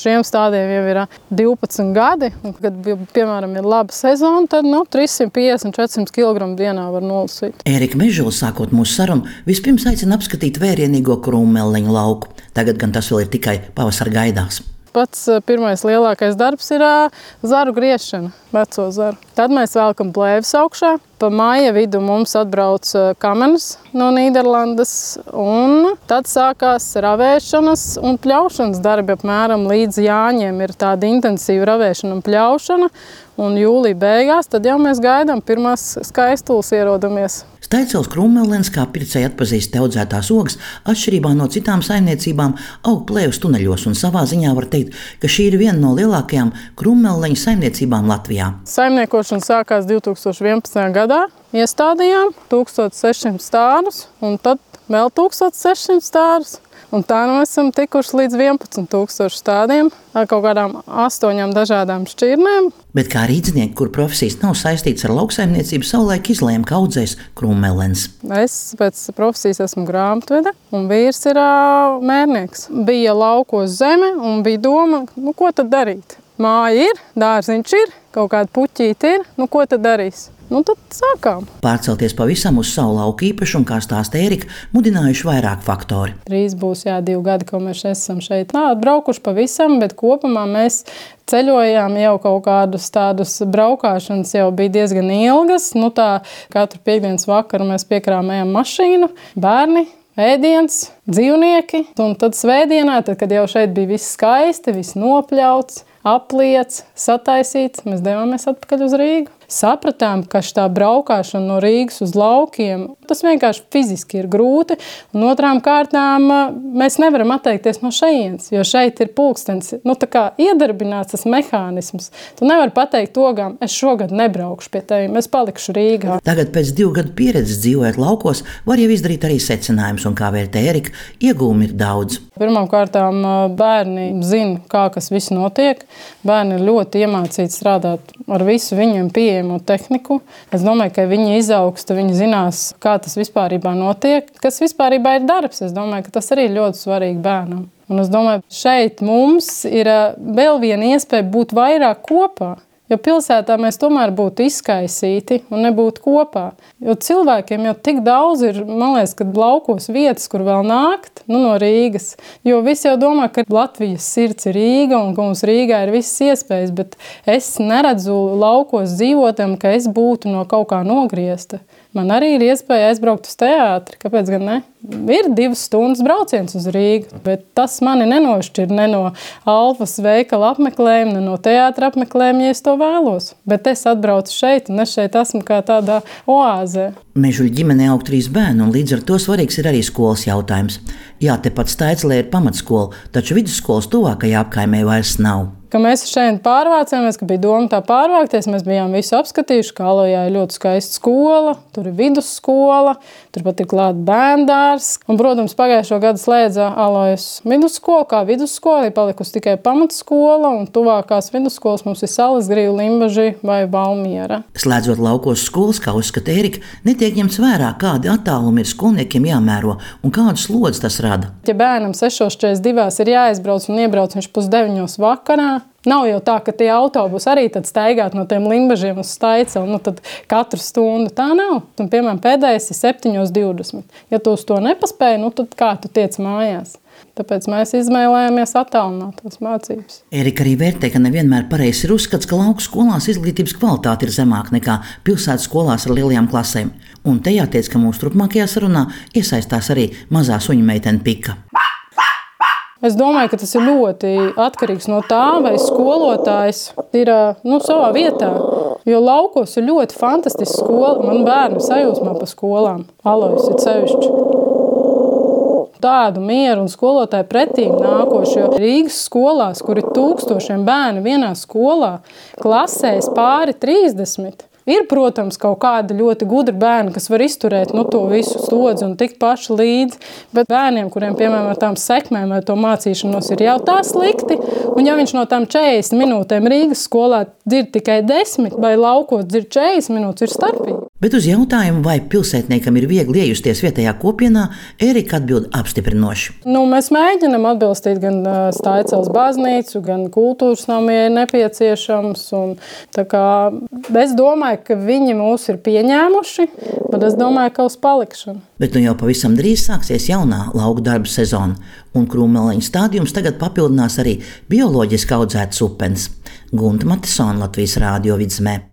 šiem stādiem jau ir 12 gadi. Un, kad, piemēram, ir laba sezona, tad 350-400 kg dienā var nolasīt. Ērika Mežula, sākot mūsu sarunu, vispirms aicina apskatīt vērienīgo krūmmelleņu lauku. Tagad gan tas vēl ir tikai pavasara gaidās. Pats pirmais lielākais darbs ir zaru griešana, veco zaru. Tad mēs velkam plēves augšā. Pa māja vidu mums atbrauc kamenas no Nīderlandes, un tad sākās ravēšanas un pļaušanas darbi apmēram līdz Jāņiem. Ir tāda intensīva ravēšana un pļaušana, un jūlija beigās tad jau mēs gaidām pirmās skaistules ierodamies. Staicels krūmmelens, kā pircēji atpazīst te audzētās ogas, atšķirībā no citām saimniecībām, aug plēvas tuneļos, un savā ziņā var teikt, ka šī ir viena no lielākajām krūmmelleņu saimniecībām Latvijā. Saimniekošana sākās 2011. gadā. Iestādījām 1600 stārus, un tad vēl 1600 stārus. Un tā mēs esam tikuši līdz 11,000 stādiem ar kaut kādām 8 dažādām šķirnēm. Bet kā rīdznieki, kur profesijas nav saistīts ar lauksaimniecību, savulaik izlēma, ka audzēs krūmmelens. Es pēc profesijas esmu grāmatvede, un vīrs ir mērnieks. Bija laukos zeme, un bija doma, ko tad darīt? Māja ir, dārziņš ir, kaut kāda puķīte ir, ko tad darīs? Tad sākām. Pārcelties pavisam uz savu lauku īpašumu, kā stāsta Ērika, mudinājuši vairāk faktori. Drīz būs 2 gadi, ko mēs esam šeit atbraukuši pavisam, bet kopumā mēs ceļojām jau kaut kādus tādus braukāšanas jau bija diezgan ilgas. Katru piektdienas vakaru mēs piekrāmējām mašīnu, bērni, ēdiens, dzīvnieki. Un tad svētdienā, kad jau šeit bija viss skaisti, viss nopļauts, apliets, sataisīts, mēs devāmies atpakaļ uz Rīgu. Sapratām, ka šī braukšana no Rīgas uz laukiem, tas vienkārši fiziski ir grūti. Un otrām kārtām mēs nevaram atteikties no šejienes, jo šeit ir pulkstenis, iedarbināts tas mehānisms. Tu nevari pateikt ogām, es šogad nebraukšu pie tevis, es palikšu Rīgā. Tagad pēc 2 gadu pieredzes dzīvojot laukos, var jau izdarīt arī secinājumus, un kā vērtē Ērika, iegūmi ir daudz. Pirmkārtām bērni zina, kā kas viss notiek. Bērni ir ļoti iemācīti strādāt ar visu viņiem pieejamo tehniku. Es domāju, ka viņi izaugs, tad viņi zinās, kā tas vispārībā notiek. Kas vispārībā ir darbs, es domāju, ka tas arī ir ļoti svarīgi bērnam. Un es domāju, šeit mums ir vēl viena iespēja būt vairāk kopā. Jo pilsētā mēs tomēr būtu izkaisīti un nebūtu kopā. Jo cilvēkiem jau tik daudz ir, man liekas, kad laukos vietas, kur vēl nākt, no Rīgas. Jo visi jau domā, ka Latvijas sirds ir Rīga un ka mums Rīgā ir visas iespējas, bet es neredzu laukos dzīvotam, ka es būtu no kaut kā nogriezta. Man arī ir iespēja aizbraukt uz teātri, kāpēc gan ne? Ir 2 stundas brauciens uz Rīgu, bet tas mani nenošķir ne no Alfas veikala apmeklējuma, ne no teātra apmeklējuma, ja es to vēlos. Bet es atbraucu šeit, un es šeit esmu kā tādā oāzē. Mežuļu ģimenē aug 3 bērni, un līdz ar to svarīgs ir arī skolas jautājums. Jā, tepat Staiclē ir pamatskola, taču vidusskolas tuvākajā apkaimē vairs nav. Kad mēs šeit pārvācāmies, ka bija doma tā pārvākties, mēs bijām visu apskatījuši, ka Alojā ir ļoti skaista skola, tur ir vidusskola, turpat ir klāt bērndārs. Un, protams, pagājušo gadu slēdza Alojas vidusskola, kā vidusskola, ir palikusi tikai pamatskola, un tuvākās vidusskolas mums ir Salisgrīva, Limbaži vai Valmiera. Slēdzot laukos skolas, kā uzskata Ērika, netiek ņemts vērā, kādi attālumi ir skolniekiem jāmēro un kādu slodzi tas rada. Ja bērnam 6:42 ir jāizbrauc un iebrauc viņš 8:30 vakarā, nav jau tā, ka tie autobusi arī tad staigāt no tiem Limbažiem uz Staicelu, tad katru stundu. Tā nav. Un, piemēram, pēdējais ir 7:20. Ja tu uz to nepaspēji, tad kā tu tiec mājās? Tāpēc mēs izvēlējāmies attālinātās mācības. Ērika arī vērtē, ka nevienmēr pareizs ir uzskats, ka lauku skolās izglītības kvalitāte ir zemāka nekā pilsētas skolās ar lielajām klasēm. Un te jāteic, ka mūsu turpmākajā sarunā iesaistās arī mazā suņu meitene Pika. Es domāju, ka tas ir ļoti atkarīgs no tā, vai skolotājs ir savā vietā. Jo laukos ir ļoti fantastiska skola. Man bērni sajūsmā pa skolām. Alojas ir sevišķi. Tādu mieru un skolotāju pretīm nākoši, jo Rīgas skolās, kur ir 1000 bērnu vienā skolā, klasēs pāri 30. Ir, protams, kaut kādi ļoti gudri bērni, kas var izturēt to visu slodzi un tikt paši līdzi, bet bērniem, kuriem, piemēram, ar tām sekmēm vai to mācīšanos ir jau tā slikti, un ja viņš no tām 40 minūtēm Rīgas skolā dzird tikai 10 vai laukos dzird 40 minūtes, ir starpīgi. Bet uz jautājumu, vai pilsētniekam ir viegli iejusties vietējā kopienā, Ērika atbild apstiprinoši. Mēs mēģinam atbilstīt gan Staicels baznīcu, gan kultūras namu, ja ir nepieciešams. Es domāju, ka viņi mūs ir pieņēmuši, bet es domāju, ka uz palikšanu. Bet jau pavisam drīz sāksies jaunā lauku darba sezona, un krūmmeleņu stādījums tagad papildinās arī bioloģiski audzētas upenes. Gunta Matisona, Latvijas Rādio Vidzemē.